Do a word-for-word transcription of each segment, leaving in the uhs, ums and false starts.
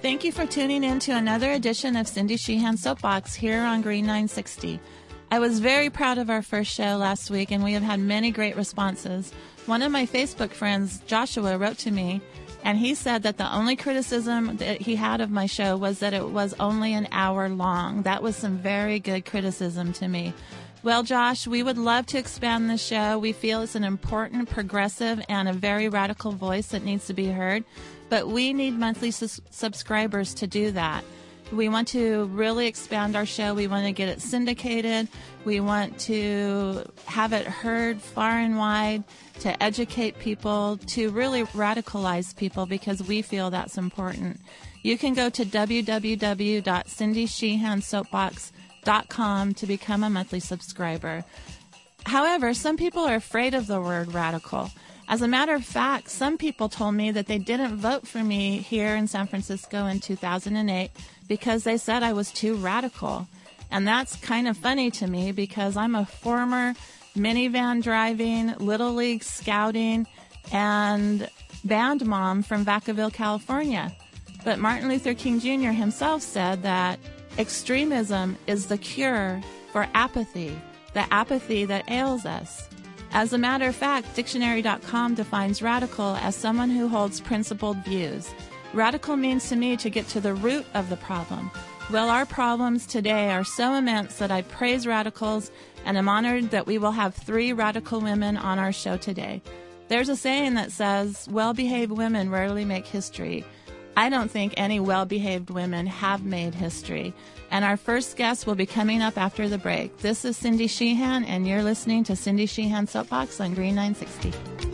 Thank you for tuning in to another edition of Cindy Sheehan Soapbox here on Green nine sixty. I was very proud of our first show last week, and we have had many great responses. One of my Facebook friends, Joshua, wrote to me, and he said that the only criticism that he had of my show was that it was only an hour long. That was some very good criticism to me. Well, Josh, we would love to expand the show. We feel it's an important, progressive, and a very radical voice that needs to be heard. But we need monthly su- subscribers to do that. We want to really expand our show. We want to get it syndicated. We want to have it heard far and wide, to educate people, to really radicalize people, because we feel that's important. You can go to w w w dot cindy sheehan soapbox dot com to become a monthly subscriber. However, some people are afraid of the word radical. As a matter of fact, some people told me that they didn't vote for me here in San Francisco in two thousand eight because they said I was too radical. And that's kind of funny to me because I'm a former minivan driving, Little League scouting, and band mom from Vacaville, California. But Martin Luther King Junior himself said that extremism is the cure for apathy, the apathy that ails us. As a matter of fact, dictionary dot com defines radical as someone who holds principled views. Radical means to me to get to the root of the problem. Well, our problems today are so immense that I praise radicals, and I'm honored that we will have three radical women on our show today. There's a saying that says, well-behaved women rarely make history. I don't think any well-behaved women have made history. And our first guest will be coming up after the break. This is Cindy Sheehan, and you're listening to Cindy Sheehan Soapbox on Green nine sixty.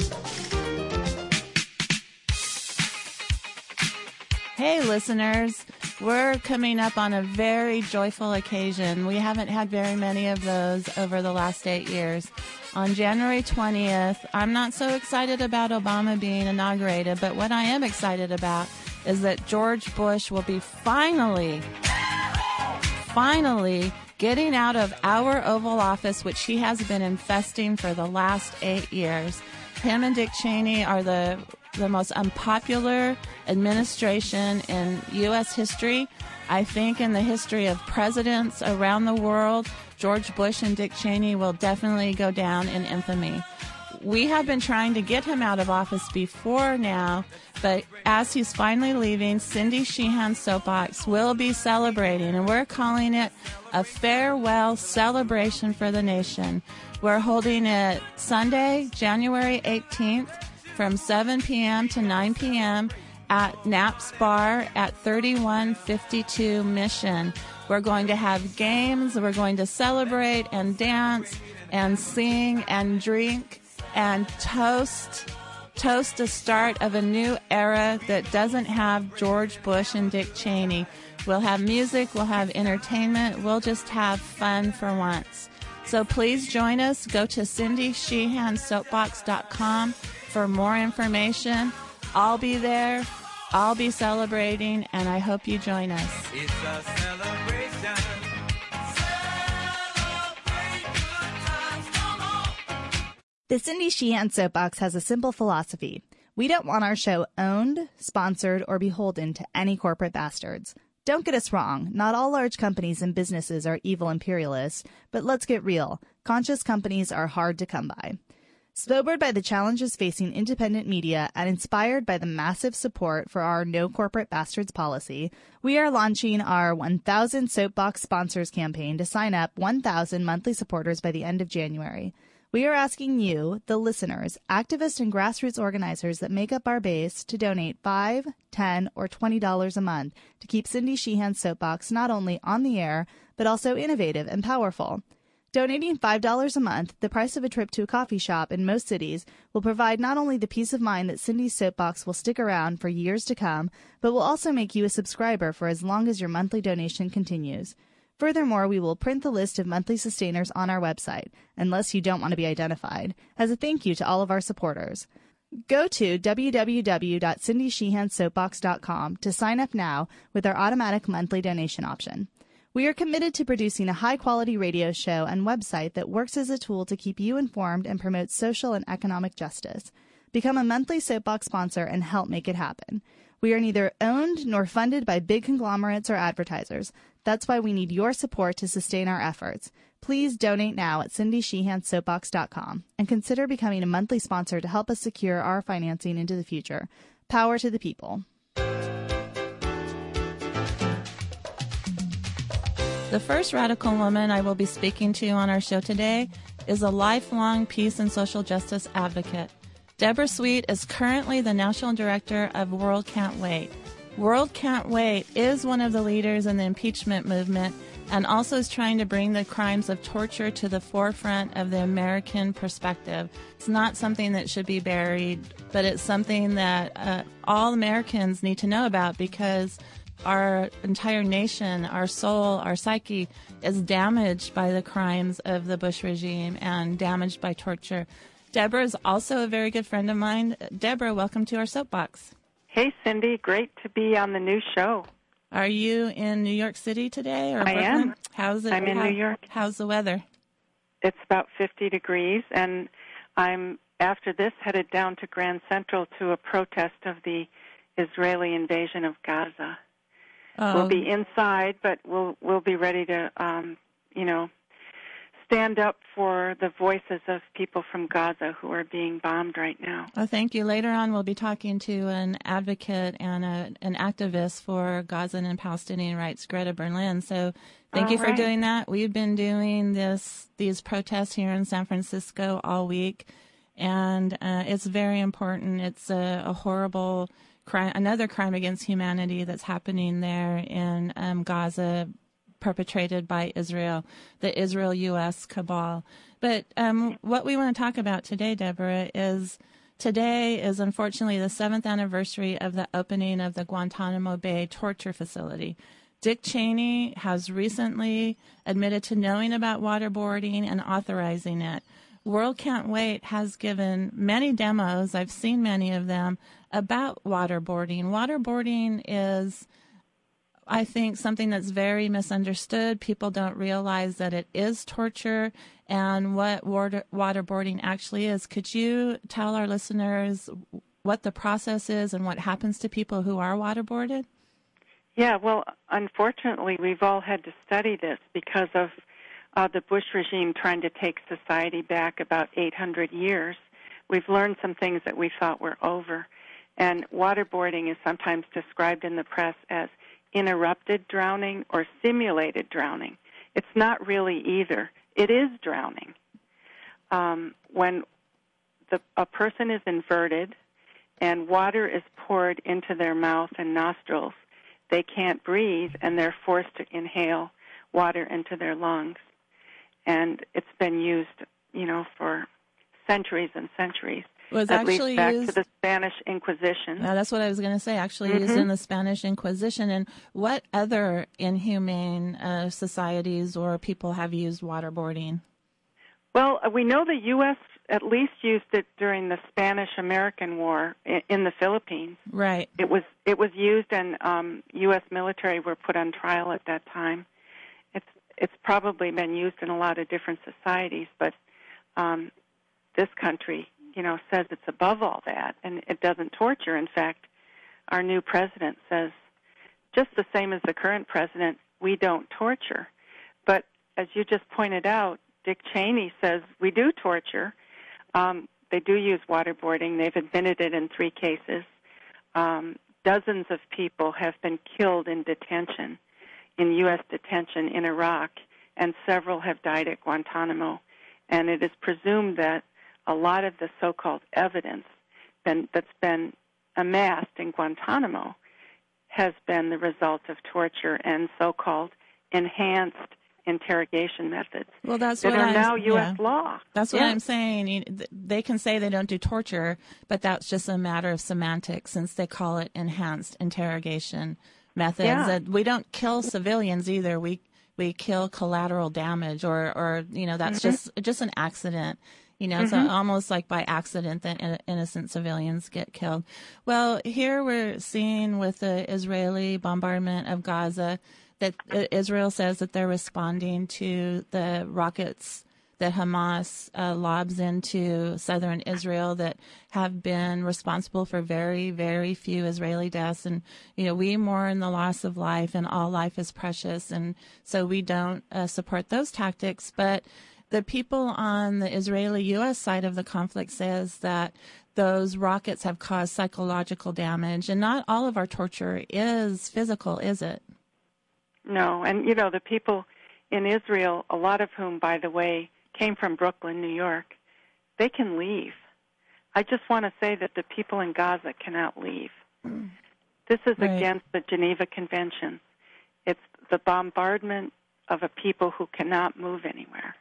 Hey, listeners. We're coming up on a very joyful occasion. We haven't had very many of those over the last eight years. On January twentieth, I'm not so excited about Obama being inaugurated, but what I am excited about is that George Bush will be finally, finally getting out of our Oval Office, which he has been infesting for the last eight years. Him and Dick Cheney are the the most unpopular administration in U S history. I think in the history of presidents around the world, George Bush and Dick Cheney will definitely go down in infamy. We have been trying to get him out of office before now, but as he's finally leaving, Cindy Sheehan Soapbox will be celebrating, and we're calling it a farewell celebration for the nation. We're holding it Sunday, January eighteenth, from seven p.m. to nine p.m. at Knapp's Bar at thirty-one fifty-two Mission. We're going to have games, we're going to celebrate and dance and sing and drink and toast, toast the start of a new era that doesn't have George Bush and Dick Cheney. We'll have music, we'll have entertainment, we'll just have fun for once. So please join us. Go to cindy sheehan soapbox dot com for more information. I'll be there. I'll be celebrating, and I hope you join us. It's a celebration. Celebrate good times, come on. The Cindy Sheehan Soapbox has a simple philosophy. We don't want our show owned, sponsored, or beholden to any corporate bastards. Don't get us wrong, not all large companies and businesses are evil imperialists, but let's get real. Conscious companies are hard to come by. Sobered by the challenges facing independent media and inspired by the massive support for our No Corporate Bastards policy, we are launching our one thousand Soapbox Sponsors campaign to sign up one thousand monthly supporters by the end of January. We are asking you, the listeners, activists and grassroots organizers that make up our base, to donate five dollars, ten dollars, or twenty dollars a month to keep Cindy Sheehan's Soapbox not only on the air, but also innovative and powerful. Donating five dollars a month, the price of a trip to a coffee shop in most cities, will provide not only the peace of mind that Cindy's Soapbox will stick around for years to come, but will also make you a subscriber for as long as your monthly donation continues. Furthermore, we will print the list of monthly sustainers on our website, unless you don't want to be identified, as a thank you to all of our supporters. Go to w w w dot cindy sheehan soapbox dot com to sign up now with our automatic monthly donation option. We are committed to producing a high-quality radio show and website that works as a tool to keep you informed and promote social and economic justice. Become a monthly Soapbox sponsor and help make it happen. We are neither owned nor funded by big conglomerates or advertisers. That's why we need your support to sustain our efforts. Please donate now at cindy sheehan soapbox dot com and consider becoming a monthly sponsor to help us secure our financing into the future. Power to the people. The first radical woman I will be speaking to on our show today is a lifelong peace and social justice advocate. Deborah Sweet is currently the National Director of World Can't Wait. World Can't Wait is one of the leaders in the impeachment movement and also is trying to bring the crimes of torture to the forefront of the American perspective. It's not something that should be buried, but it's something that uh, all Americans need to know about because our entire nation, our soul, our psyche is damaged by the crimes of the Bush regime and damaged by torture. Deborah is also a very good friend of mine. Deborah, welcome to our soapbox. Hey, Cindy. Great to be on the new show. Are you in New York City today? Or I Brooklyn? am. How's it? I'm in how, New York. How's the weather? It's about fifty degrees, and I'm, after this, headed down to Grand Central to a protest of the Israeli invasion of Gaza. Oh. We'll be inside, but we'll we'll be ready to, um, you know, stand up for the voices of people from Gaza who are being bombed right now. Oh, thank you. Later on, we'll be talking to an advocate and a, an activist for Gazan and Palestinian rights, Greta Berlin. So thank All you for right. doing that. We've been doing this these protests here in San Francisco all week, and uh, it's very important. It's a, a horrible crime, another crime against humanity that's happening there in um, Gaza, perpetrated by Israel, the Israel-U S cabal. But um, what we want to talk about today, Deborah, is today is unfortunately the seventh anniversary of the opening of the Guantanamo Bay torture facility. Dick Cheney has recently admitted to knowing about waterboarding and authorizing it. World Can't Wait has given many demos, I've seen many of them, about waterboarding. Waterboarding is, I think, something that's very misunderstood. People don't realize that it is torture and what water, waterboarding actually is. Could you tell our listeners what the process is and what happens to people who are waterboarded? Yeah, well, unfortunately, we've all had to study this because of uh, the Bush regime trying to take society back about eight hundred years. We've learned some things that we thought were over. And waterboarding is sometimes described in the press as interrupted drowning or simulated drowning. It's not really either. It is drowning. Um, when the, a person is inverted and water is poured into their mouth and nostrils, they can't breathe and they're forced to inhale water into their lungs. And it's been used, you know, for centuries and centuries. Was at actually least back used, to the Spanish Inquisition. Uh, that's what I was going to say, actually Mm-hmm. used in the Spanish Inquisition. And what other inhumane uh, societies or people have used waterboarding? Well, uh, we know the U S at least used it during the Spanish-American War in, in the Philippines. Right. It was it was used, and um, U S military were put on trial at that time. It's it's probably been used in a lot of different societies, but um, this country, you know, says it's above all that, and it doesn't torture. In fact, our new president says, just the same as the current president, we don't torture. But as you just pointed out, Dick Cheney says we do torture. Um, they do use waterboarding. They've admitted it in three cases. Um, dozens of people have been killed in detention, in U S detention in Iraq, and several have died at Guantanamo. And it is presumed that a lot of the so-called evidence been, that's been amassed in Guantanamo has been the result of torture and so-called enhanced interrogation methods Well, that's that what are I, now U S yeah. law. That's what Yeah. I'm saying. You- th- They can say they don't do torture, but that's just a matter of semantics since they call it enhanced interrogation methods. Yeah. That we don't kill civilians either. We we kill collateral damage, or or you know that's Mm-hmm. just just an accident. You know, it's almost like by accident that in- innocent civilians get killed. Well, here we're seeing with the Israeli bombardment of Gaza that uh, Israel says that they're responding to the rockets that Hamas uh, lobs into southern Israel that have been responsible for very, very few Israeli deaths. And, you know, we mourn the loss of life, and all life is precious. And so we don't uh, support those tactics. But the people on the Israeli-U S side of the conflict says that those rockets have caused psychological damage. And not all of our torture is physical, is it? No. And, you know, the people in Israel, a lot of whom, by the way, came from Brooklyn, New York, they can leave. I just want to say that the people in Gaza cannot leave. Mm. This is right. against the Geneva Convention. It's the bombardment of a people who cannot move anywhere.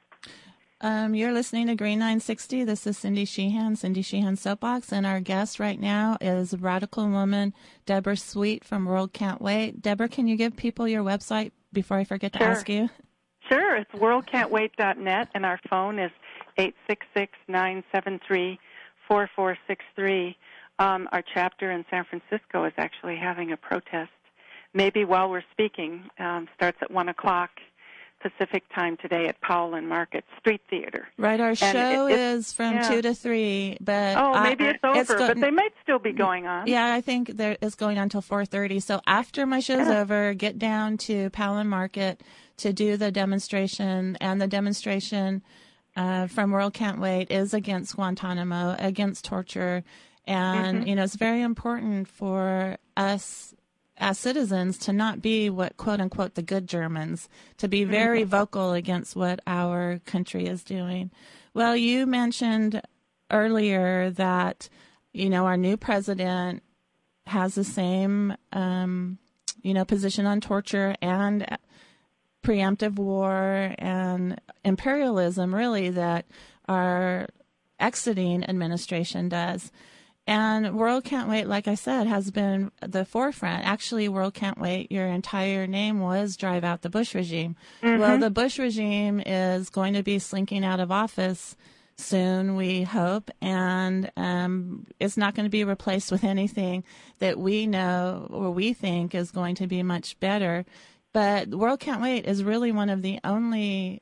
Um, you're listening to Green nine sixty. This is Cindy Sheehan, Cindy Sheehan Soapbox, and our guest right now is radical woman Deborah Sweet from World Can't Wait. Deborah, can you give people your website before I forget to sure. ask you? Sure. It's world can't wait dot net, and our phone is eight six six, nine seven three, four four six three. Um, our chapter in San Francisco is actually having a protest. Maybe while we're speaking, um, starts at one o'clock Pacific time today at Powell and Market Street Theater. Right, our and show it, is from yeah. two to three, but oh, maybe I, it's over, it's go- but they might still be going on. Yeah, I think there it's going on until four thirty. So after my show's yeah. over, get down to Powell and Market to do the demonstration, and the demonstration uh, from World Can't Wait is against Guantanamo, against torture, and mm-hmm. you know it's very important for us as citizens to not be what quote unquote the good Germans, to be very vocal against what our country is doing. Well, you mentioned earlier that, you know, our new president has the same, um, you know, position on torture and preemptive war and imperialism, really, that our exiting administration does. And World Can't Wait, like I said, has been the forefront. Actually, World Can't Wait, your entire name was Drive Out the Bush Regime. Mm-hmm. Well, the Bush regime is going to be slinking out of office soon, we hope, and um, it's not going to be replaced with anything that we know or we think is going to be much better. But World Can't Wait is really one of the only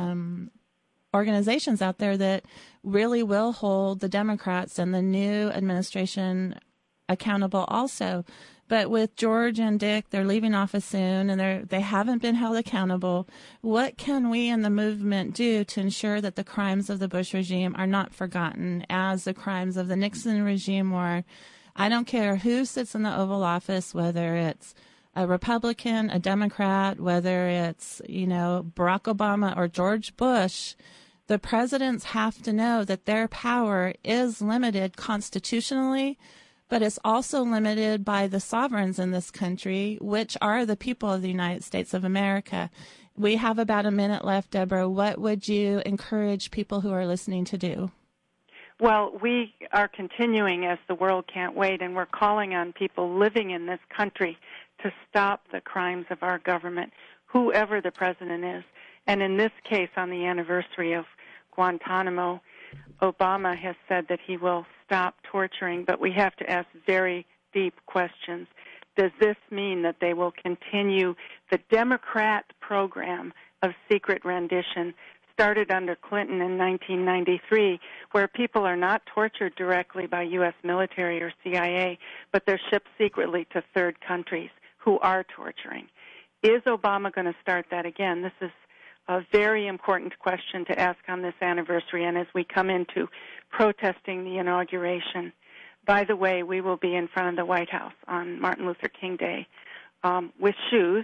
um organizations out there that really will hold the Democrats and the new administration accountable also. But with George and Dick, they're leaving office soon, and they're, they haven't been held accountable. What can we in the movement do to ensure that the crimes of the Bush regime are not forgotten as the crimes of the Nixon regime were? I don't care who sits in the Oval Office, whether it's a Republican, a Democrat, whether it's, you know, Barack Obama or George Bush. The presidents have to know that their power is limited constitutionally, but it's also limited by the sovereigns in this country, which are the people of the United States of America. We have about a minute left, Deborah. What would you encourage people who are listening to do? Well, we are continuing as the World Can't Wait, and we're calling on people living in this country to stop the crimes of our government, whoever the president is. And in this case, on the anniversary of Guantanamo, Obama has said that he will stop torturing, but we have to ask very deep questions. Does this mean that they will continue the Democrat program of secret rendition started under Clinton in nineteen ninety-three, where people are not tortured directly by U S military or C I A, but they're shipped secretly to third countries who are torturing? Is Obama going to start that again? This is a very important question to ask on this anniversary, and as we come into protesting the inauguration. By the way, we will be in front of the White House on Martin Luther King Day um, with shoes,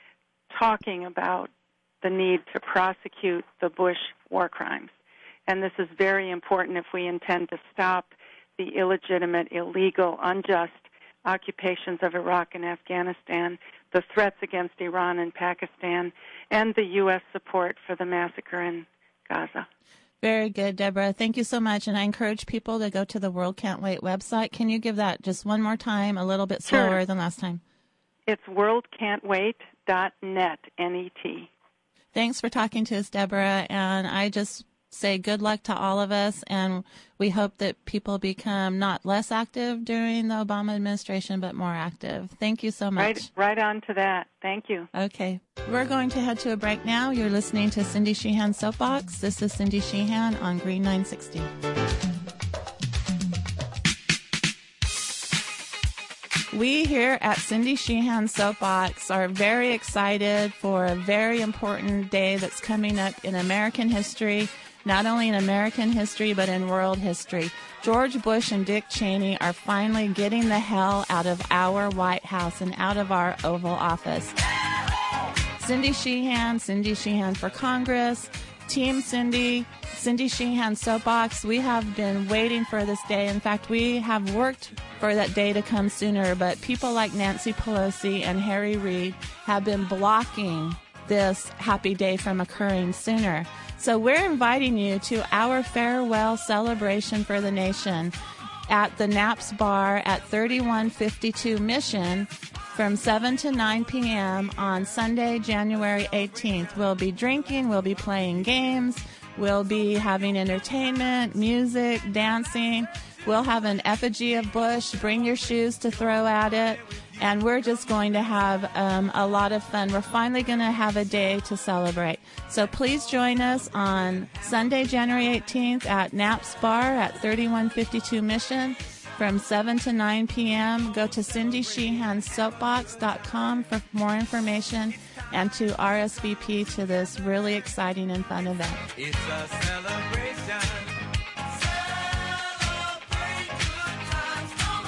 talking about the need to prosecute the Bush war crimes. And this is very important if we intend to stop the illegitimate, illegal, unjust occupations of Iraq and Afghanistan, the threats against Iran and Pakistan, and the U S support for the massacre in Gaza. Very good, Deborah. Thank you so much. And I encourage people to go to the World Can't Wait website. Can you give that just one more time, a little bit slower Sure. than last time? It's world can't wait dot net, N E T. Thanks for talking to us, Deborah. And I just say good luck to all of us, and we hope that people become not less active during the Obama administration, but more active. Thank you so much. Right, right on to that. Thank you. Okay. We're going to head to a break now. You're listening to Cindy Sheehan's Soapbox. This is Cindy Sheehan on Green nine sixty. We here at Cindy Sheehan's Soapbox are very excited for a very important day that's coming up in American history, not only in American history, but in world history. George Bush and Dick Cheney are finally getting the hell out of our White House and out of our Oval Office. Cindy Sheehan, Cindy Sheehan for Congress, Team Cindy, Cindy Sheehan Soapbox, we have been waiting for this day. In fact, we have worked for that day to come sooner, but people like Nancy Pelosi and Harry Reid have been blocking this happy day from occurring sooner. So we're inviting you to our farewell celebration for the nation at the Knapp's Bar at thirty-one fifty-two Mission from seven to nine p.m. on Sunday, January eighteenth. We'll be drinking, we'll be playing games, we'll be having entertainment, music, dancing. We'll have an effigy of Bush. Bring your shoes to throw at it. And we're just going to have um, a lot of fun. We're finally going to have a day to celebrate. So please join us on Sunday, January eighteenth at Knapp's Bar at thirty-one fifty-two Mission from seven to nine p.m. Go to cindy sheehan soapbox dot com for more information and to R S V P to this really exciting and fun event. It's a celebration. Celebrate good times, come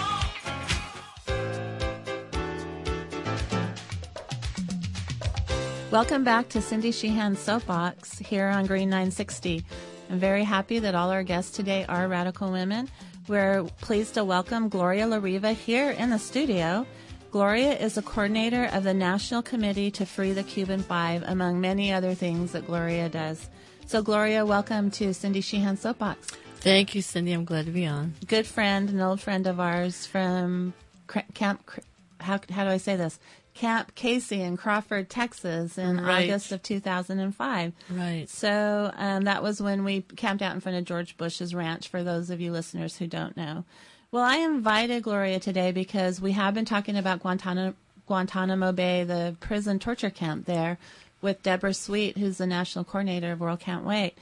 on. Welcome back to Cindy Sheehan's Soapbox here on Green nine sixty. I'm very happy that all our guests today are radical women. We're pleased to welcome Gloria La Riva here in the studio. Gloria is a coordinator of the National Committee to Free the Cuban Five, among many other things that Gloria does. So, Gloria, welcome to Cindy Sheehan's Soapbox. Thank you, Cindy. I'm glad to be on. Good friend, an old friend of ours from Camp, how, how do I say this? Camp Casey in Crawford, Texas in Right. August of two thousand five. Right. So um, that was when we camped out in front of George Bush's ranch, for those of you listeners who don't know. Well, I invited Gloria today because we have been talking about Guantanamo, Guantanamo Bay, the prison torture camp there, with Deborah Sweet, who's the national coordinator of World Can't Wait.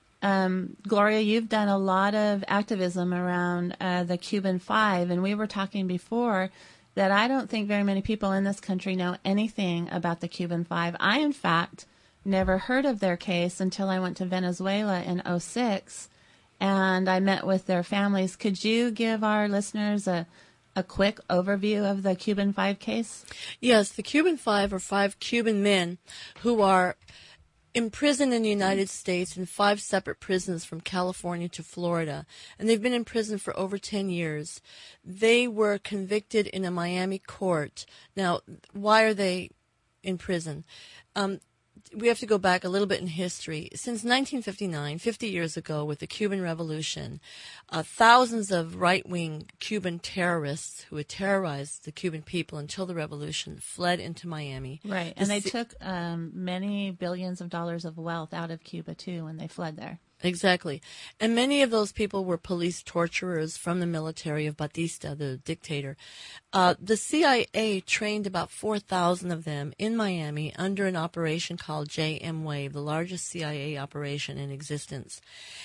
Um, Gloria, you've done a lot of activism around uh, the Cuban Five, and we were talking before that I don't think very many people in this country know anything about the Cuban Five. I, in fact, never heard of their case until I went to Venezuela in oh six, and I met with their families. Could you give our listeners a, a quick overview of the Cuban Five case? Yes, the Cuban Five are five Cuban men who are imprisoned in the United States in five separate prisons from California to Florida, and they've been in prison for over ten years. They were convicted in a Miami court. Now, why are they in prison? Um, we have to go back a little bit in history. Since nineteen fifty-nine, fifty years ago, with the Cuban Revolution, uh, thousands of right-wing Cuban terrorists who had terrorized the Cuban people until the revolution fled into Miami. Right, and they took um, many billions of dollars of wealth out of Cuba, too, when they fled there. Exactly. And many of those people were police torturers from the military of Batista, the dictator. Uh, the C I A trained about four thousand of them in Miami under an operation called J M Wave, the largest C I A operation in existence.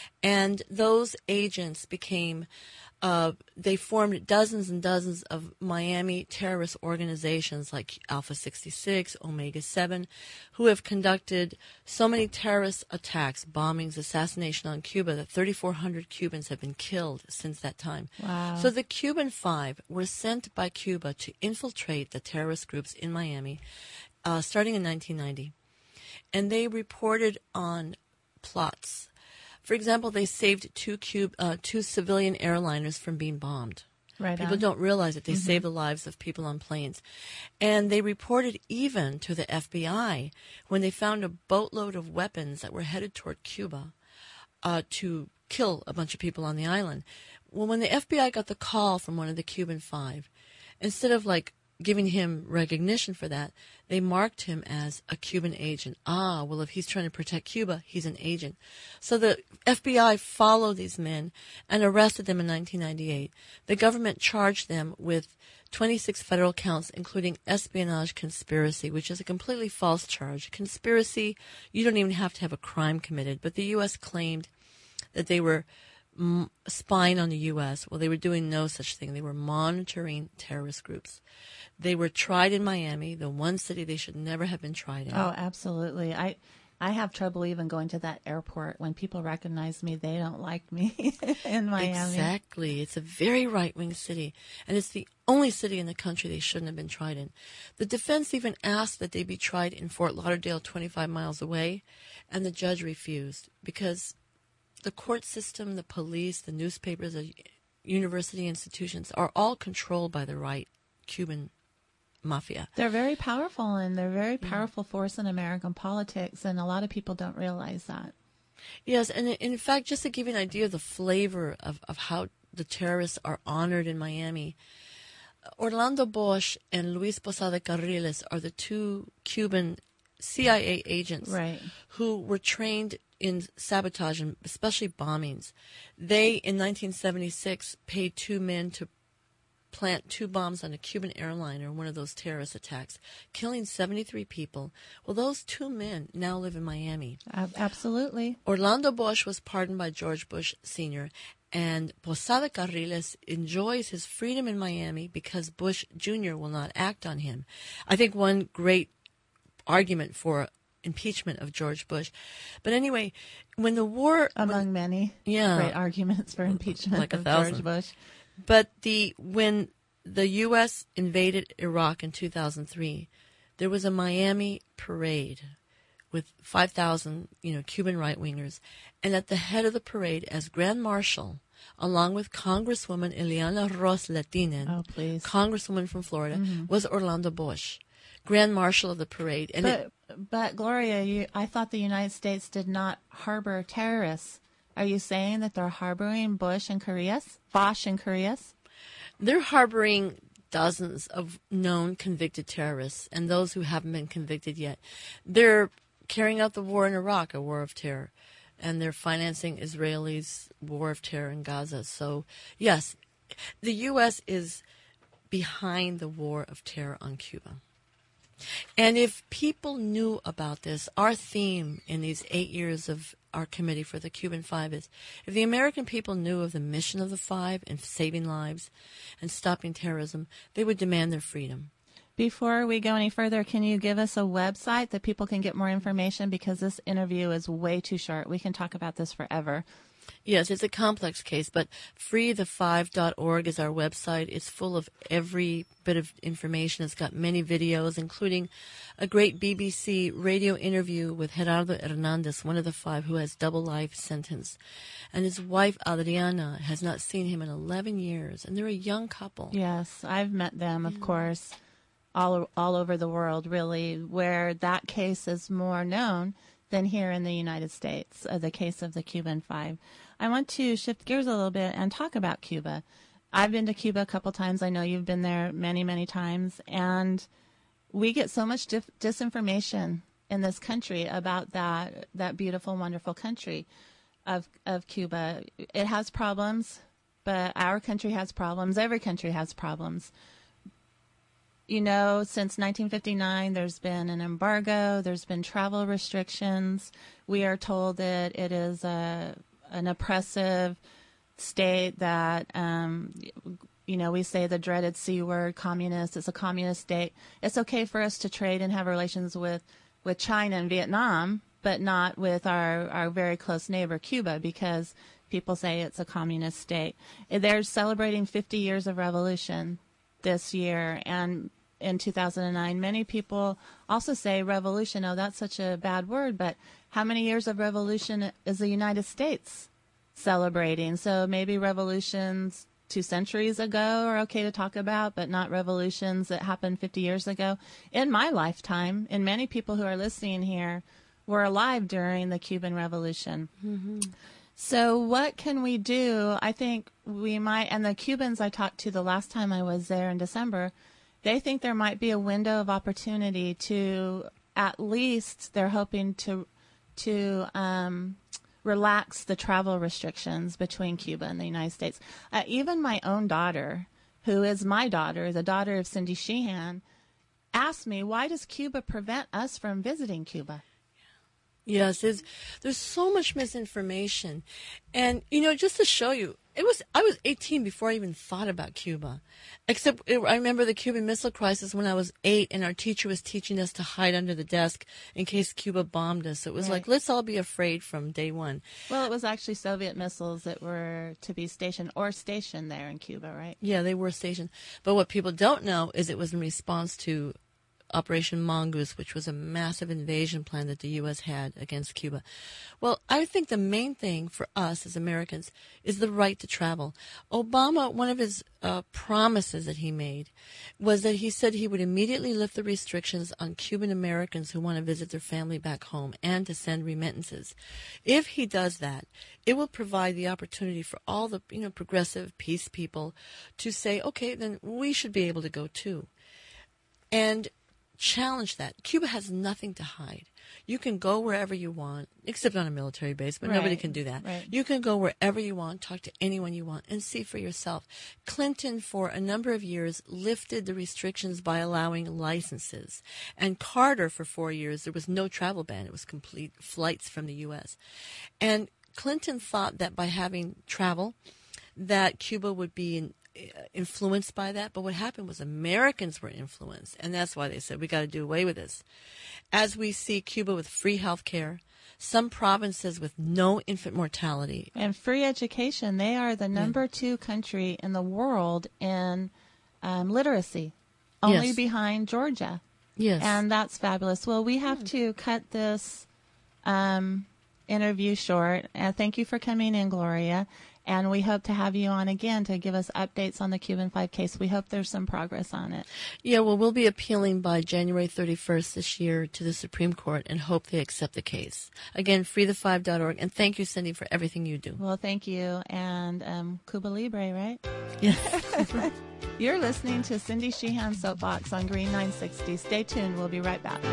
And those agents became, uh, they formed dozens and dozens of Miami terrorist organizations like Alpha sixty-six, Omega seven, who have conducted so many terrorist attacks, bombings, assassination on Cuba that thirty-four hundred Cubans have been killed since that time. Wow. So the Cuban Five were sent by Cuba to infiltrate the terrorist groups in Miami, uh, starting in nineteen ninety. And they reported on plots. For example, they saved two Cube, uh, two civilian airliners from being bombed. Right People on. don't realize that they mm-hmm. saved the lives of people on planes. And they reported even to the F B I when they found a boatload of weapons that were headed toward Cuba uh, to kill a bunch of people on the island. Well, when the F B I got the call from one of the Cuban Five, instead of like giving him recognition for that, they marked him as a Cuban agent. Ah, well, if he's trying to protect Cuba, he's an agent. So the F B I followed these men and arrested them in nineteen ninety-eight. The government charged them with twenty-six federal counts, including espionage conspiracy, which is a completely false charge. Conspiracy, you don't even have to have a crime committed, but the U S claimed that they were m- spying on the U S. Well, they were doing no such thing. They were monitoring terrorist groups. They were tried in Miami, the one city they should never have been tried in. Oh, absolutely. I I have trouble even going to that airport. When people recognize me, they don't like me in Miami. Exactly. It's a very right-wing city, and it's the only city in the country they shouldn't have been tried in. The defense even asked that they be tried in Fort Lauderdale, twenty-five miles away, and the judge refused because the court system, the police, the newspapers, the university institutions are all controlled by the right Cuban mafia. They're very powerful, and they're a very powerful force in American politics, and a lot of people don't realize that. Yes, and in fact, just to give you an idea of the flavor of, of how the terrorists are honored in Miami, Orlando Bosch and Luis Posada Carriles are the two Cuban C I A agents Right. who were trained in sabotage and especially bombings. They, in nineteen seventy-six, paid two men to plant two bombs on a Cuban airliner, one of those terrorist attacks, killing seventy-three people. Well, those two men now live in Miami. Ab- Absolutely. Orlando Bosch was pardoned by George Bush Senior, and Posada Carriles enjoys his freedom in Miami because Bush Junior will not act on him. I think one great argument for impeachment of George Bush. But anyway, when the war... Among when, many yeah, great arguments for impeachment like a of thousand. George Bush. But the when the U S invaded Iraq in two thousand three, there was a Miami parade with five thousand, you know, Cuban right-wingers. And at the head of the parade, as Grand Marshal, along with Congresswoman Ileana Ros Latinen, Oh, please. Congresswoman from Florida, was Orlando Bosch, Grand Marshal of the parade. And it, But, but Gloria, you, I thought the United States did not harbor terrorists. Are you saying that they're harboring Bush and Koreas? Bosch and Koreas? they're harboring dozens of known convicted terrorists and those who haven't been convicted yet. They're carrying out the war in Iraq, a war of terror, and they're financing Israelis' war of terror in Gaza. So, yes, the U S is behind the war of terror on Cuba. And if people knew about this, our theme in these eight years of our committee for the Cuban Five is, if the American people knew of the mission of the Five and saving lives and stopping terrorism, they would demand their freedom. Before we go any further, can you give us a website that people can get more information? Because this interview is way too short. We can talk about this forever. Yes, it's a complex case, but free the five dot org is our website. It's full of every bit of information. It's got many videos, including a great B B C radio interview with Gerardo Hernandez, one of the five who has double life sentence. And his wife, Adriana, has not seen him in eleven years, and they're a young couple. Yes, I've met them, of course, all all over the world, really, where that case is more known than here in the United States, uh, the case of the Cuban Five. I want to shift gears a little bit and talk about Cuba. I've been to Cuba a couple times. I know you've been there many, many times. And we get so much dif- disinformation in this country about that that beautiful, wonderful country of of Cuba. It has problems, but our country has problems. Every country has problems. You know, since nineteen fifty-nine, there's been an embargo. There's been travel restrictions. We are told that it is a, an oppressive state that, um, you know, we say the dreaded C word, communist. It's a communist state. It's okay for us to trade and have relations with, with China and Vietnam, but not with our, our very close neighbor, Cuba, because people say it's a communist state. They're celebrating fifty years of revolution this year, and in two thousand nine, many people also say revolution. Oh, that's such a bad word, but how many years of revolution is the United States celebrating? So maybe revolutions two centuries ago are okay to talk about, but not revolutions that happened fifty years ago. In my lifetime, and many people who are listening here were alive during the Cuban Revolution. Mm-hmm. So what can we do? I think we might, and the Cubans I talked to the last time I was there in December, they think there might be a window of opportunity to, at least they're hoping to, to um, relax the travel restrictions between Cuba and the United States. Uh, even my own daughter, who is my daughter, the daughter of Cindy Sheehan, asked me, why does Cuba prevent us from visiting Cuba? Yes, there's, there's so much misinformation. And, you know, just to show you, it was I was eighteen before I even thought about Cuba. Except it, I remember the Cuban Missile Crisis when I was eight, and our teacher was teaching us to hide under the desk in case Cuba bombed us. It was Right. like, let's all be afraid from day one. Well, it was actually Soviet missiles that were to be stationed or stationed there in Cuba, right? Yeah, they were stationed. But what people don't know is it was in response to Operation Mongoose, which was a massive invasion plan that the U S had against Cuba. Well, I think the main thing for us as Americans is the right to travel. Obama, one of his uh, promises that he made was that he said he would immediately lift the restrictions on Cuban Americans who want to visit their family back home and to send remittances. If he does that, it will provide the opportunity for all the, you know, progressive peace people to say, okay, then we should be able to go too. And challenge that. Cuba has nothing to hide. You can go wherever you want, except on a military base, but nobody Right, can do that. right. You can go wherever you want, talk to anyone you want, and see for yourself. Clinton, for a number of years, lifted the restrictions by allowing licenses. And Carter, for four years, there was no travel ban. It was complete flights from the U S. And Clinton thought that by having travel, that Cuba would be in, influenced by that, but what happened was Americans were influenced, and that's why they said we got to do away with this. As we see Cuba with free health care, some provinces with no infant mortality. And free education. They are the number two country in the world in um, literacy, only Yes. behind Georgia. Yes. And that's fabulous. Well, we have to cut this um, interview short. Uh, thank you for coming in, Gloria. And we hope to have you on again to give us updates on the Cuban Five case. We hope there's some progress on it. Yeah, well, we'll be appealing by January thirty-first this year to the Supreme Court and hope they accept the case. Again, free the five dot org. And thank you, Cindy, for everything you do. Well, thank you. And um, Cuba Libre, right? Yes. You're listening to Cindy Sheehan Soapbox on Green nine sixty. Stay tuned. We'll be right back.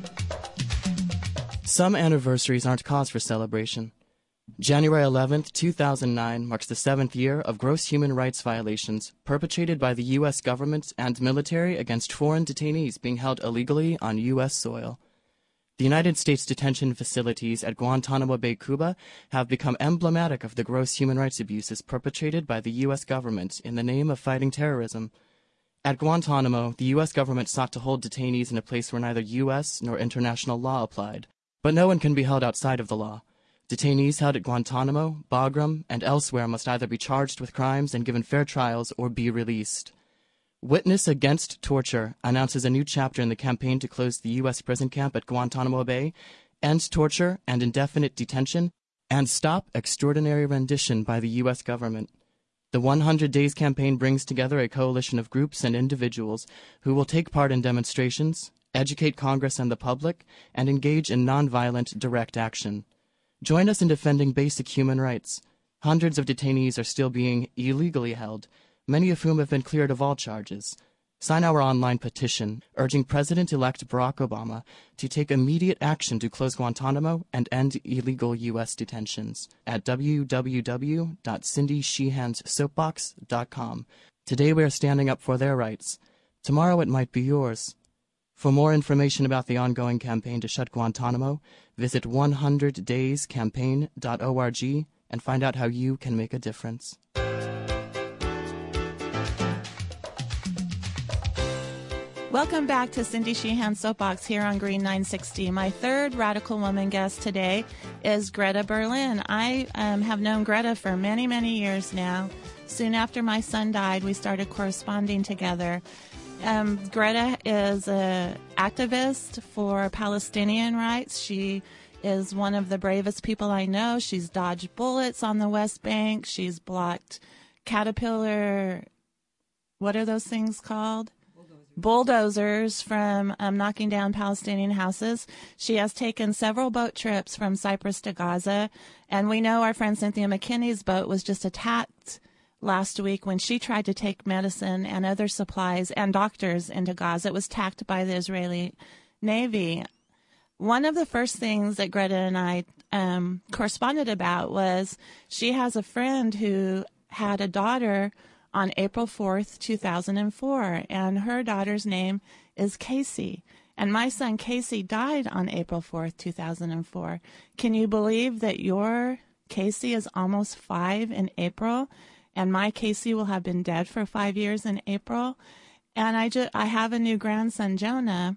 Some anniversaries aren't cause for celebration. January eleventh, two thousand nine marks the seventh year of gross human rights violations perpetrated by the U S government and military against foreign detainees being held illegally on U S soil. The United States detention facilities at Guantanamo Bay, Cuba, have become emblematic of the gross human rights abuses perpetrated by the U S government in the name of fighting terrorism. At Guantanamo, the U S government sought to hold detainees in a place where neither U S nor international law applied. But no one can be held outside of the law. Detainees held at Guantanamo, Bagram, and elsewhere must either be charged with crimes and given fair trials or be released. Witness Against Torture announces a new chapter in the campaign to close the U S prison camp at Guantanamo Bay, end torture and indefinite detention, and stop extraordinary rendition by the U S government. The one hundred Days campaign brings together a coalition of groups and individuals who will take part in demonstrations, educate Congress and the public, and engage in nonviolent direct action. Join us in defending basic human rights. Hundreds of detainees are still being illegally held, many of whom have been cleared of all charges. Sign our online petition urging President-elect Barack Obama to take immediate action to close Guantanamo and end illegal U S detentions at w w w dot cindy sheehan's soapbox dot com. Today we are standing up for their rights. Tomorrow it might be yours. For more information about the ongoing campaign to shut Guantanamo, visit one hundred days campaign dot org and find out how you can make a difference. Welcome back to Cindy Sheehan Soapbox here on Green nine sixty. My third radical woman guest today is Greta Berlin. I um, have known Greta for many, many years now. Soon after my son died, we started corresponding together. Um, Greta is an activist for Palestinian rights. She is one of the bravest people I know. She's dodged bullets on the West Bank. She's blocked Caterpillar, what are those things called? Bulldozers from um, knocking down Palestinian houses. She has taken several boat trips from Cyprus to Gaza. And we know our friend Cynthia McKinney's boat was just attacked last week when she tried to take medicine and other supplies and doctors into Gaza. It was attacked by the Israeli Navy. One of the first things that Greta and I um, corresponded about was she has a friend who had a daughter on April fourth, two thousand four, and her daughter's name is Casey. And my son Casey died on April fourth, two thousand four. Can you believe that your Casey is almost five in April, and my Casey will have been dead for five years in April? And I just, I have a new grandson, Jonah,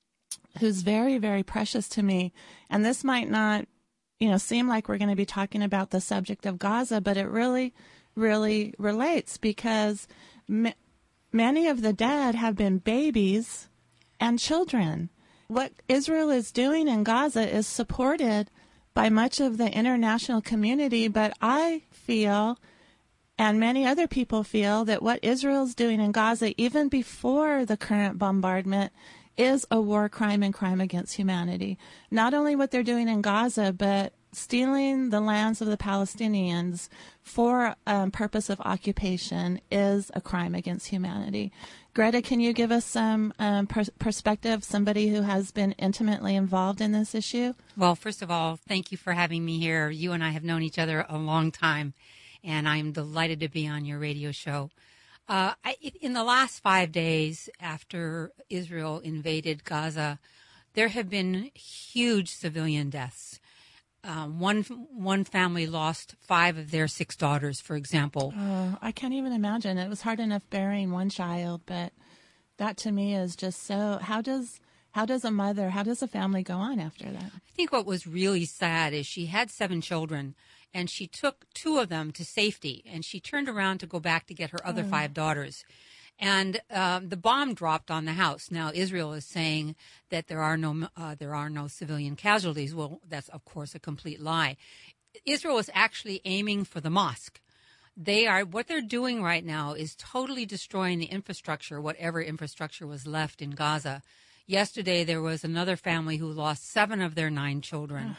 who's very, very precious to me. And this might not, you know, seem like we're going to be talking about the subject of Gaza, but it really, really relates because m- many of the dead have been babies and children. What Israel is doing in Gaza is supported by much of the international community, but I feel, and many other people feel, that what Israel's doing in Gaza, even before the current bombardment, is a war crime and crime against humanity. Not only what they're doing in Gaza, but stealing the lands of the Palestinians for um, purpose of occupation is a crime against humanity. Greta, can you give us some um, per- perspective, somebody who has been intimately involved in this issue? Well, first of all, thank you for having me here. You and I have known each other a long time, and I'm delighted to be on your radio show. Uh, I, in the last five days after Israel invaded Gaza, there have been huge civilian deaths. Um, one one family lost five of their six daughters, for example. Oh, I can't even imagine. It was hard enough bearing one child, but that to me is just so. How does how does a mother, how does a family go on after that? I think what was really sad is she had seven children, and she took two of them to safety, and she turned around to go back to get her other Oh. five daughters. And um, the bomb dropped on the house. Now Israel is saying that there are no uh, there are no civilian casualties. Well, that's of course a complete lie. Israel is actually aiming for the mosque. They are what they're doing right now is totally destroying the infrastructure, whatever infrastructure was left in Gaza. Yesterday there was another family who lost seven of their nine children,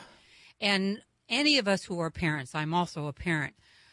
and any of us who are parents, I'm also a parent.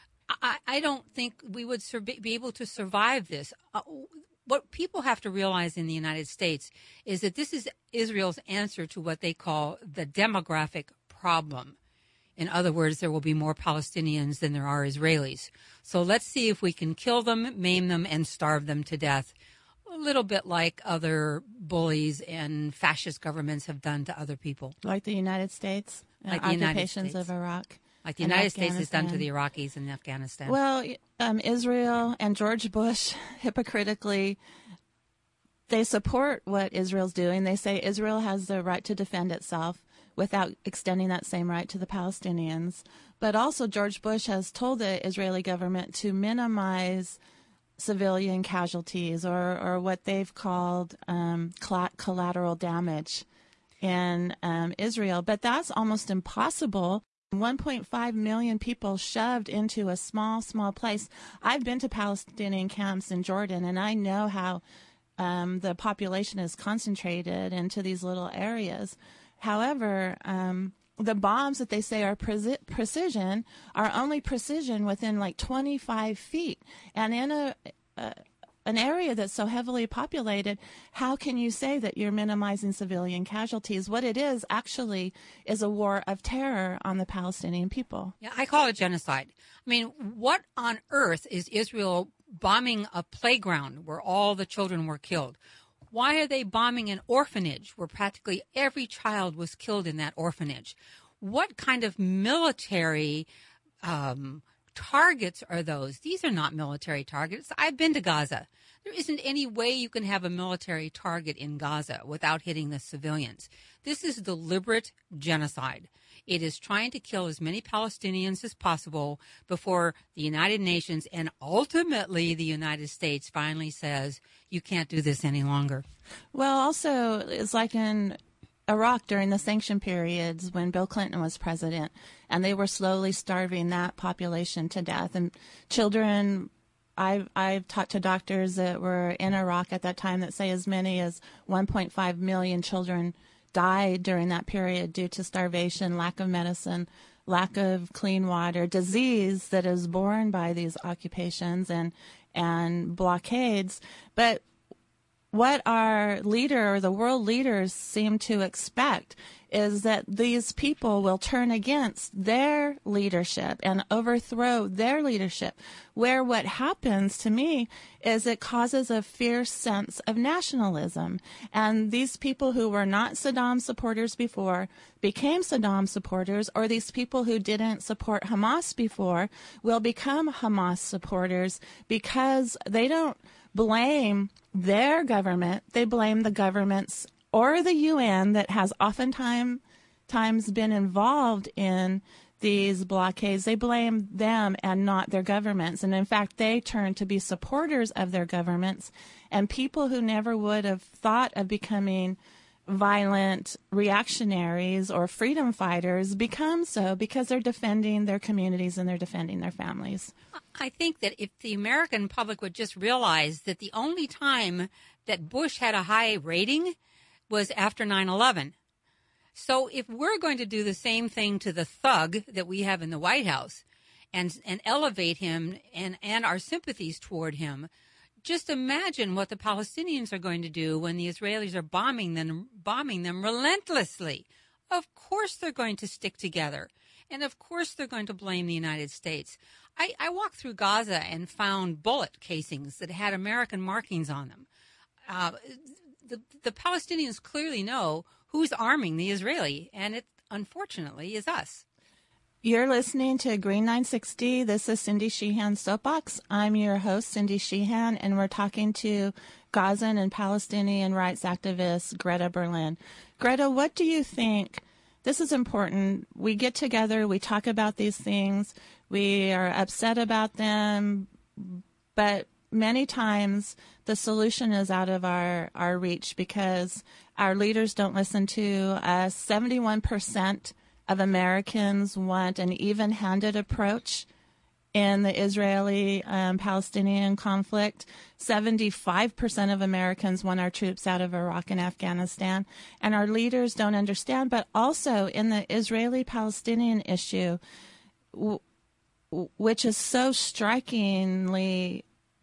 I, I don't think we would sur- be able to survive this. Uh, what people have to realize in the United States is that this is Israel's answer to what they call the demographic problem. In other words, there will be more Palestinians than there are Israelis. So let's see if we can kill them, maim them, and starve them to death. A little bit like other bullies and fascist governments have done to other people. Like the United States, uh, Like the United occupations States. of Iraq. Like the and United States has done to Afghanistan. the Iraqis in Afghanistan. Well, um, Israel and George Bush hypocritically, they support what Israel's doing. They say Israel has the right to defend itself without extending that same right to the Palestinians. But also George Bush has told the Israeli government to minimize civilian casualties or, or what they've called um, colla- collateral damage in um, Israel. But that's almost impossible. one point five million people shoved into a small, small place. I've been to Palestinian camps in Jordan, and I know how um, the population is concentrated into these little areas. However, um, the bombs that they say are preci- precision are only precision within like twenty-five feet. And in a, a an area that's so heavily populated, how can you say that you're minimizing civilian casualties? What it is actually is a war of terror on the Palestinian people. Yeah, I call it genocide. I mean, what on earth is Israel bombing a playground where all the children were killed? Why are they bombing an orphanage where practically every child was killed in that orphanage? What kind of military um, targets are those? These are not military targets. I've been to Gaza. There isn't any way you can have a military target in Gaza without hitting the civilians. This is deliberate genocide. It is trying to kill as many Palestinians as possible before the United Nations and ultimately the United States finally says, you can't do this any longer. Well, also, it's like in Iraq during the sanction periods when Bill Clinton was president, and they were slowly starving that population to death. And children, I've, I've talked to doctors that were in Iraq at that time that say as many as one point five million children died during that period due to starvation, lack of medicine, lack of clean water, disease that is born by these occupations and and blockades. But what our leader or the world leaders seem to expect is that these people will turn against their leadership and overthrow their leadership, where what happens to me is it causes a fierce sense of nationalism. And these people who were not Saddam supporters before became Saddam supporters, or these people who didn't support Hamas before will become Hamas supporters because they don't blame their government, they blame the governments or the U N that has oftentimes times been involved in these blockades. They blame them and not their governments. And in fact, they turn to be supporters of their governments. And people who never would have thought of becoming violent reactionaries or freedom fighters become so because they're defending their communities and they're defending their families. I think that if the American public would just realize that the only time that Bush had a high rating was after nine eleven. So if we're going to do the same thing to the thug that we have in the White House and and elevate him and, and our sympathies toward him, just imagine what the Palestinians are going to do when the Israelis are bombing them, bombing them relentlessly. Of course they're going to stick together. And of course they're going to blame the United States. I, I walked through Gaza and found bullet casings that had American markings on them. Uh, the, the Palestinians clearly know who's arming the Israeli, and it, unfortunately, is us. You're listening to Green nine sixty. This is Cindy Sheehan's Soapbox. I'm your host, Cindy Sheehan, and we're talking to Gazan and Palestinian rights activist Greta Berlin. Greta, what do you think? This is important. We get together, we talk about these things, we are upset about them, but many times the solution is out of our, our reach because our leaders don't listen to us. seventy-one percent of Americans want an even-handed approach in the Israeli-Palestinian um, conflict. seventy-five percent of Americans want our troops out of Iraq and Afghanistan. And our leaders don't understand. But also in the Israeli-Palestinian issue, w- w- which is so strikingly,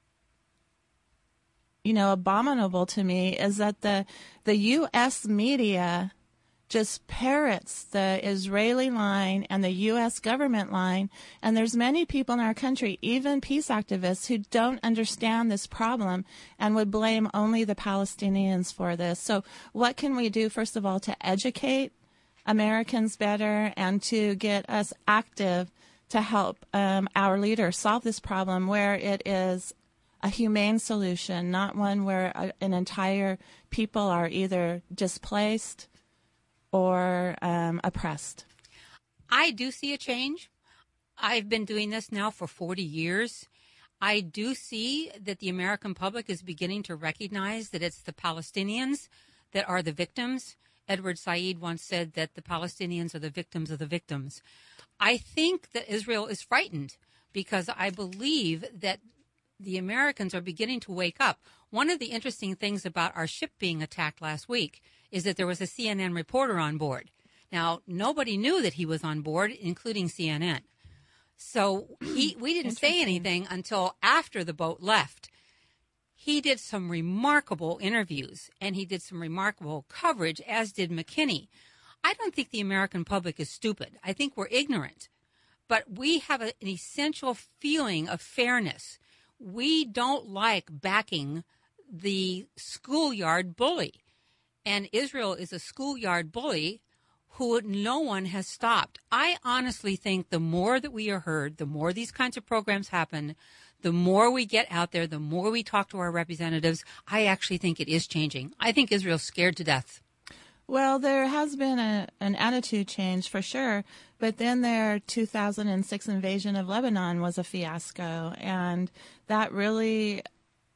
you know, abominable to me, is that the the U S media just parrots the Israeli line and the U S government line. And there's many people in our country, even peace activists, who don't understand this problem and would blame only the Palestinians for this. So what can we do, first of all, to educate Americans better and to get us active to help um, our leaders solve this problem where it is a humane solution, not one where a, an entire people are either displaced or um, oppressed? I do see a change. I've been doing this now for forty years. I do see that the American public is beginning to recognize that it's the Palestinians that are the victims. Edward Said once said that the Palestinians are the victims of the victims. I think that Israel is frightened because I believe that the Americans are beginning to wake up. One of the interesting things about our ship being attacked last week is that there was a C N N reporter on board. Now, nobody knew that he was on board, including C N N. So he, we didn't say anything until after the boat left. He did some remarkable interviews, and he did some remarkable coverage, as did McKinney. I don't think the American public is stupid. I think we're ignorant. But we have a, an essential feeling of fairness. We don't like backing the schoolyard bully. And Israel is a schoolyard bully who no one has stopped. I honestly think the more that we are heard, the more these kinds of programs happen, the more we get out there, the more we talk to our representatives, I actually think it is changing. I think Israel's scared to death. Well, there has been a, an attitude change for sure, but then their two thousand six invasion of Lebanon was a fiasco, and that really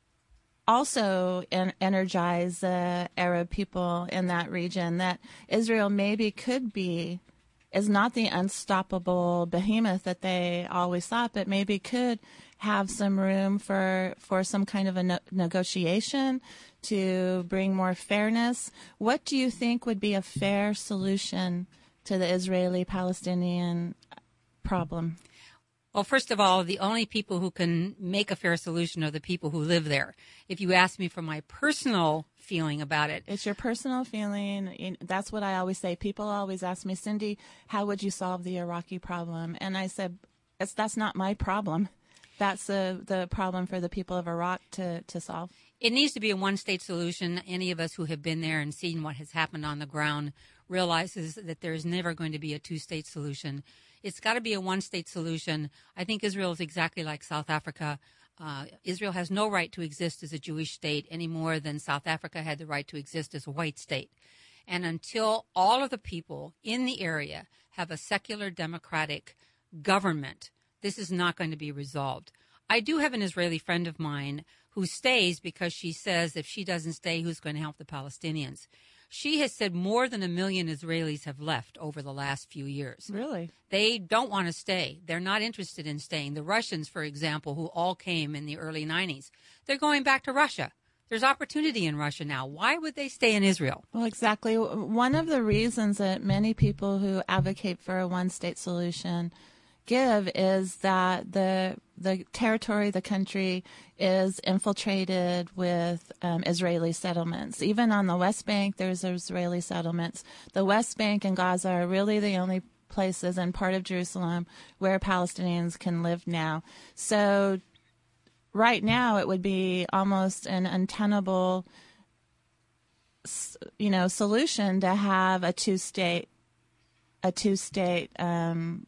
also en- energize the Arab people in that region, that Israel maybe could be, is not the unstoppable behemoth that they always thought, but maybe could have some room for, for some kind of a no- negotiation to bring more fairness. What do you think would be a fair solution to the Israeli-Palestinian problem? Well, first of all, the only people who can make a fair solution are the people who live there. If you ask me for my personal feeling about it, It's your personal feeling. In- That's what I always say. People always ask me, Cindy, how would you solve the Iraqi problem? And I said, it's, that's not my problem. That's the, the problem for the people of Iraq to, to solve. it needs to be a one-state solution. Any of us who have been there and seen what has happened on the ground realizes that there is never going to be a two-state solution. It's got to be a one-state solution. I think Israel is exactly like South Africa. Uh, Israel has no right to exist as a Jewish state any more than South Africa had the right to exist as a white state. And until all of the people in the area have a secular democratic government, this is not going to be resolved. I do have an Israeli friend of mine who stays because she says if she doesn't stay, who's going to help the Palestinians? She has said more than a million Israelis have left over the last few years. Really? They don't want to stay. They're not interested in staying. The Russians, for example, who all came in the early nineties, they're going back to Russia. There's opportunity in Russia now. Why would they stay in Israel? Well, exactly. One of the reasons that many people who advocate for a one-state solution give is that the the territory, the country, is infiltrated with um, Israeli settlements. Even on the West Bank, there's Israeli settlements. The West Bank and Gaza are really the only places and part of Jerusalem where Palestinians can live now. So right now, it would be almost an untenable, you know, solution to have a two-state, a two-state um,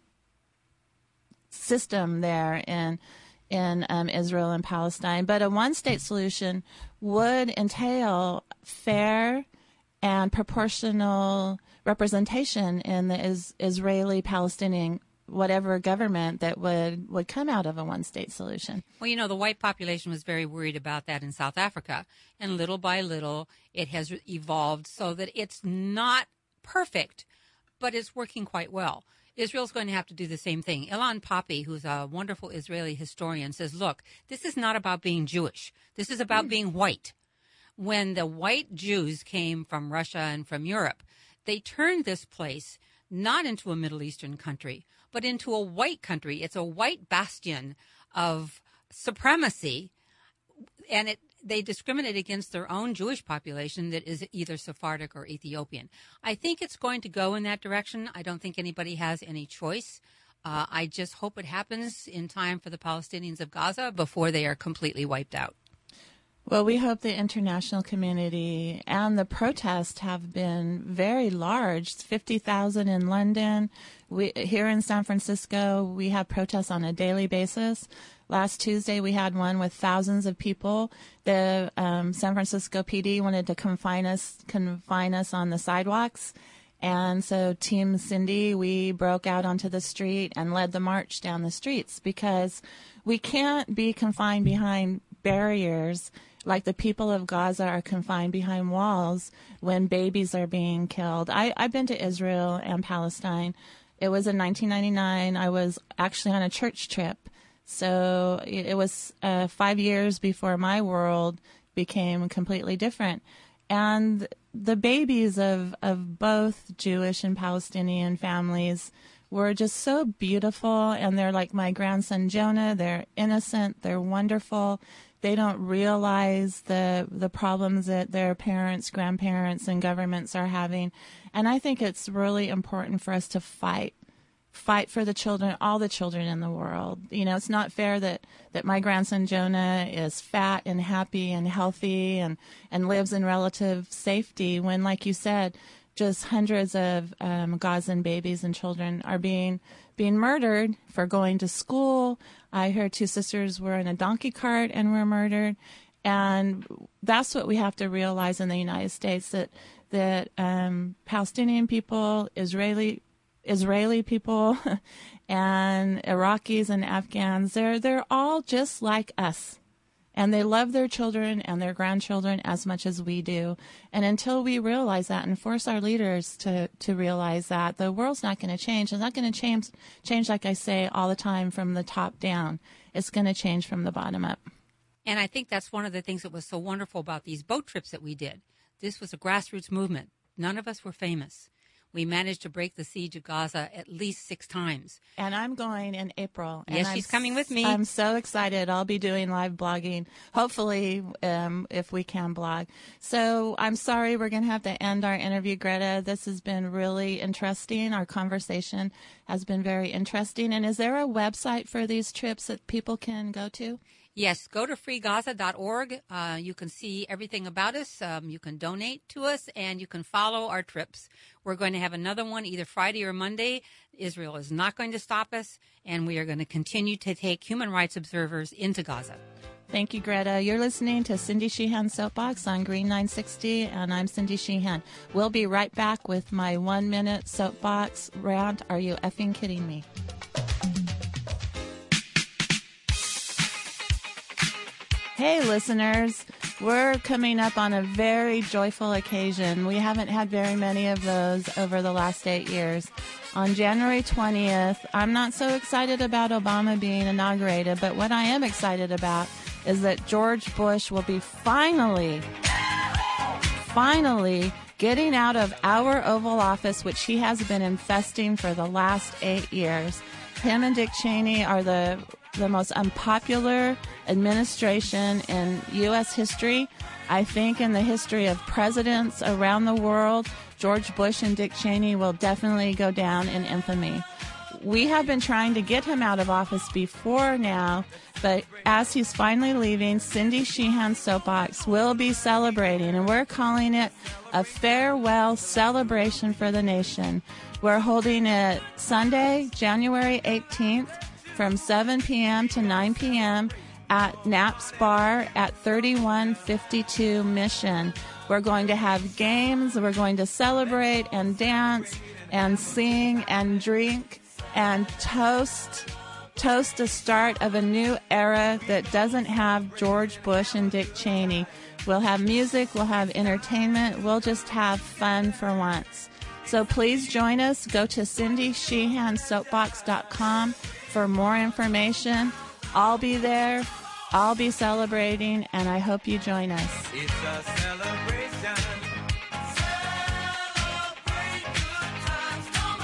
system there in in um, Israel and Palestine. But a one-state solution would entail fair and proportional representation in the is- Israeli-Palestinian whatever government that would, would come out of a one-state solution. Well, you know, the white population was very worried about that in South Africa. And little by little, it has evolved so that it's not perfect, but it's working quite well. Israel's going to have to do the same thing. Ilan Pappy, who's a wonderful Israeli historian, says, look, this is not about being Jewish. This is about mm. being white. When the white Jews came from Russia and from Europe, they turned this place not into a Middle Eastern country, but into a white country. It's a white bastion of supremacy, and it they discriminate against their own Jewish population that is either Sephardic or Ethiopian. I think it's going to go in that direction. I don't think anybody has any choice. Uh, I just hope it happens in time for the Palestinians of Gaza before they are completely wiped out. Well, we hope the international community and the protests have been very large. fifty thousand in London. We, here in San Francisco, we have protests on a daily basis. Last Tuesday, we had one with thousands of people. The um, San Francisco P D wanted to confine us, confine us on the sidewalks. And so Team Cindy, we broke out onto the street and led the march down the streets because we can't be confined behind barriers like the people of Gaza are confined behind walls when babies are being killed. I, I've been to Israel and Palestine. It was in nineteen ninety-nine. I was actually on a church trip. So it was uh, five years before my world became completely different. And the babies of, of both Jewish and Palestinian families were just so beautiful. And they're like my grandson Jonah. They're innocent. They're wonderful. They don't realize the the problems that their parents, grandparents, and governments are having. And I think it's really important for us to fight. Fight for the children, all the children in the world. You know, it's not fair that, that my grandson Jonah is fat and happy and healthy and, and lives in relative safety when, like you said, just hundreds of um, Gazan babies and children are being being murdered for going to school. I heard two sisters were in a donkey cart and were murdered. And that's what we have to realize in the United States, that, that um, Palestinian people, Israeli Israeli people and Iraqis and Afghans, they're they're all just like us. And they love their children and their grandchildren as much as we do. And until we realize that and force our leaders to, to realize that, the world's not going to change. It's not going to change, change, like I say all the time, from the top down. It's going to change from the bottom up. And I think that's one of the things that was so wonderful about these boat trips that we did. This was a grassroots movement. None of us were famous. We managed to break the siege of Gaza at least six times. And I'm going in April. And Yes, I'm she's coming with me. I'm so excited. I'll be doing live blogging, hopefully, um, if we can blog. So I'm sorry we're going to have to end our interview, Greta. This has been really interesting. Our conversation has been very interesting. And is there a website for these trips that people can go to? Yes, go to free gaza dot org. Uh, you can see everything about us. Um, you can donate to us, and you can follow our trips. We're going to have another one either Friday or Monday. Israel is not going to stop us, and we are going to continue to take human rights observers into Gaza. Thank you, Greta. You're listening to Cindy Sheehan's Soapbox on Green nine sixty, and I'm Cindy Sheehan. We'll be right back with my one-minute soapbox rant. Are you effing kidding me? Hey, listeners. We're coming up on a very joyful occasion. We haven't had very many of those over the last eight years. On January twentieth, I'm not so excited about Obama being inaugurated, but what I am excited about is that George Bush will be finally, finally getting out of our Oval Office, which he has been infesting for the last eight years. Him and Dick Cheney are the the most unpopular administration in U S history. I think in the history of presidents around the world, George Bush and Dick Cheney will definitely go down in infamy. We have been trying to get him out of office before now, but as he's finally leaving, Cindy Sheehan's Soapbox will be celebrating, and we're calling it a farewell celebration for the nation. We're holding it Sunday, January eighteenth, from seven p.m. to nine p.m. at Knapp's Bar at thirty-one fifty-two Mission. We're going to have games. We're going to celebrate and dance and sing and drink and toast, toast the start of a new era that doesn't have George Bush and Dick Cheney. We'll have music. We'll have entertainment. We'll just have fun for once. So please join us. Go to cindy sheehan soapbox dot com for more information. I'll be there. I'll be celebrating, and I hope you join us. It's a celebration. Celebrate good times, come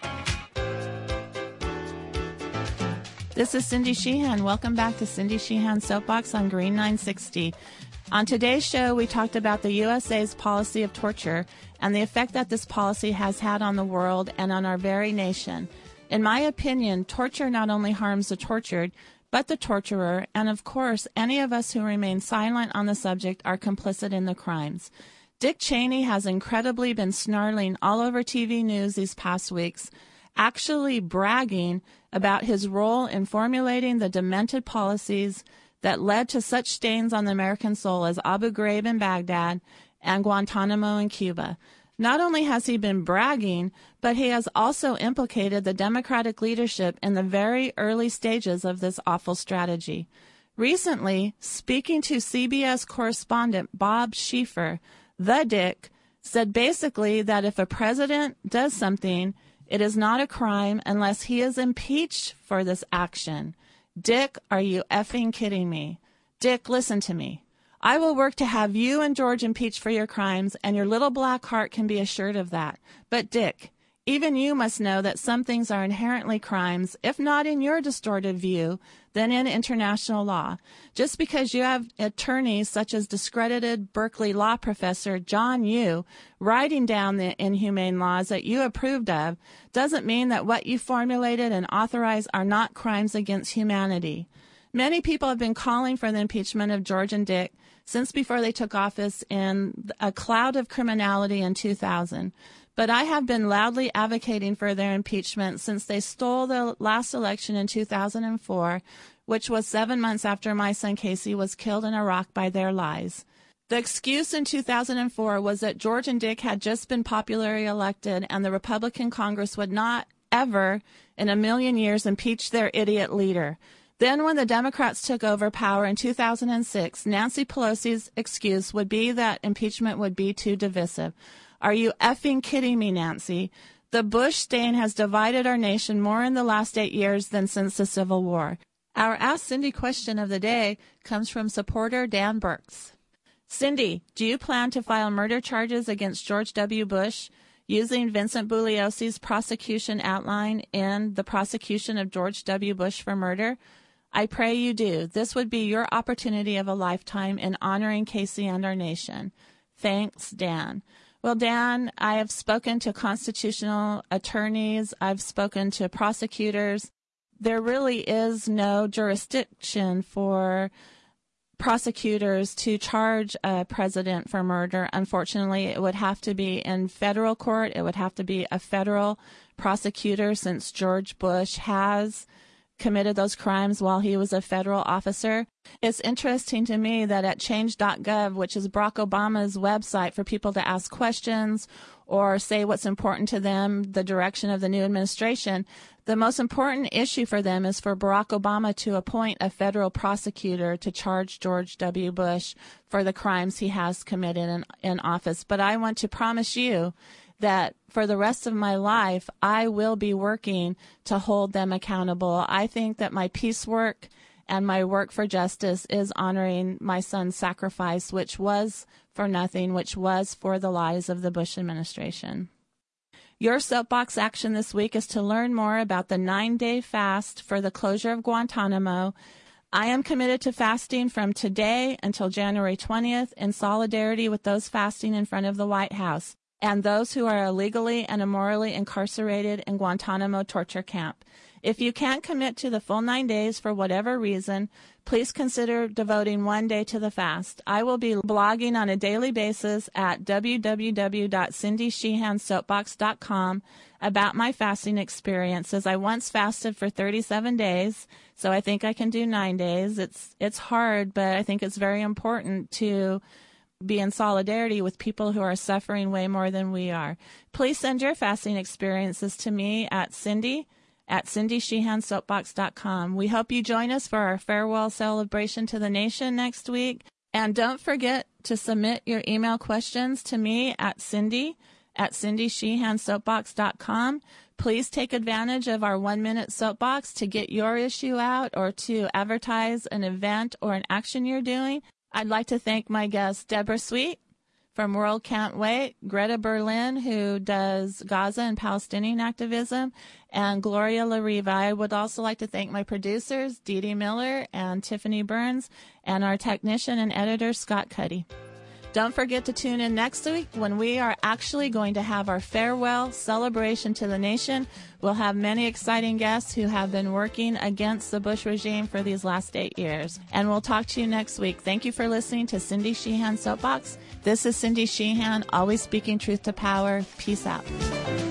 on. This is Cindy Sheehan. Welcome back to Cindy Sheehan's Soapbox on Green nine sixty. On today's show, we talked about the U S A's policy of torture and the effect that this policy has had on the world and on our very nation. In my opinion, torture not only harms the tortured, but the torturer, and of course, any of us who remain silent on the subject are complicit in the crimes. Dick Cheney has incredibly been snarling all over T V news these past weeks, actually bragging about his role in formulating the demented policies that led to such stains on the American soul as Abu Ghraib in Baghdad and Guantanamo in Cuba. Not only has he been bragging, but he has also implicated the Democratic leadership in the very early stages of this awful strategy. Recently, speaking to C B S correspondent Bob Schieffer, the Dick said basically that if a president does something, it is not a crime unless he is impeached for this action. Dick, are you effing kidding me? Dick, listen to me. I will work to have you and George impeached for your crimes, and your little black heart can be assured of that. But Dick, even you must know that some things are inherently crimes, if not in your distorted view, then in international law. Just because you have attorneys such as discredited Berkeley law professor John Yoo writing down the inhumane laws that you approved of doesn't mean that what you formulated and authorized are not crimes against humanity. Many people have been calling for the impeachment of George and Dick since before they took office in a cloud of criminality in two thousand. But I have been loudly advocating for their impeachment since they stole the last election in two thousand four, which was seven months after my son Casey was killed in Iraq by their lies. The excuse in two thousand four was that George and Dick had just been popularly elected and the Republican Congress would not ever in a million years impeach their idiot leader. Then when the Democrats took over power in two thousand six, Nancy Pelosi's excuse would be that impeachment would be too divisive. Are you effing kidding me, Nancy? The Bush stain has divided our nation more in the last eight years than since the Civil War. Our Ask Cindy question of the day comes from supporter Dan Burks. Cindy, do you plan to file murder charges against George W. Bush? using Vincent Bugliosi's prosecution outline in The Prosecution of George W. Bush for Murder? I pray you do. This would be your opportunity of a lifetime in honoring Casey and our nation. Thanks, Dan. Well, Dan, I have spoken to constitutional attorneys. I've spoken to prosecutors. There really is no jurisdiction for prosecutors to charge a president for murder. Unfortunately, it would have to be in federal court. It would have to be a federal prosecutor, since George Bush has committed those crimes while he was a federal officer. It's interesting to me that at change dot gov, which is Barack Obama's website for people to ask questions or say what's important to them, the direction of the new administration, the most important issue for them is for Barack Obama to appoint a federal prosecutor to charge George W. Bush for the crimes he has committed in, in office. But I want to promise you that for the rest of my life, I will be working to hold them accountable. I think that my peace work and my work for justice is honoring my son's sacrifice, which was for nothing, which was for the lies of the Bush administration. Your soapbox action this week is to learn more about the nine-day fast for the closure of Guantanamo. I am committed to fasting from today until January twentieth in solidarity with those fasting in front of the White House and those who are illegally and immorally incarcerated in Guantanamo torture camp. If you can't commit to the full nine days for whatever reason, please consider devoting one day to the fast. I will be blogging on a daily basis at w w w dot cindy sheehan soapbox dot com about my fasting experiences. I once fasted for thirty-seven days, so I think I can do nine days. It's it's hard, but I think it's very important to be in solidarity with people who are suffering way more than we are. Please send your fasting experiences to me at Cindy at cindy sheehan soapbox dot com. We hope you join us for our farewell celebration to the nation next week. And don't forget to submit your email questions to me at Cindy at cindy sheehan soapbox dot com. Please take advantage of our one-minute soapbox to get your issue out or to advertise an event or an action you're doing. I'd like to thank my guest, Deborah Sweet from World Can't Wait, Greta Berlin, who does Gaza and Palestinian activism, and Gloria LaRiva. I would also like to thank my producers, Dee Dee Miller and Tiffany Burns, and our technician and editor, Scott Cuddy. Don't forget to tune in next week when we are actually going to have our farewell celebration to the nation. We'll have many exciting guests who have been working against the Bush regime for these last eight years. And we'll talk to you next week. Thank you for listening to Cindy Sheehan Soapbox. This is Cindy Sheehan, always speaking truth to power. Peace out.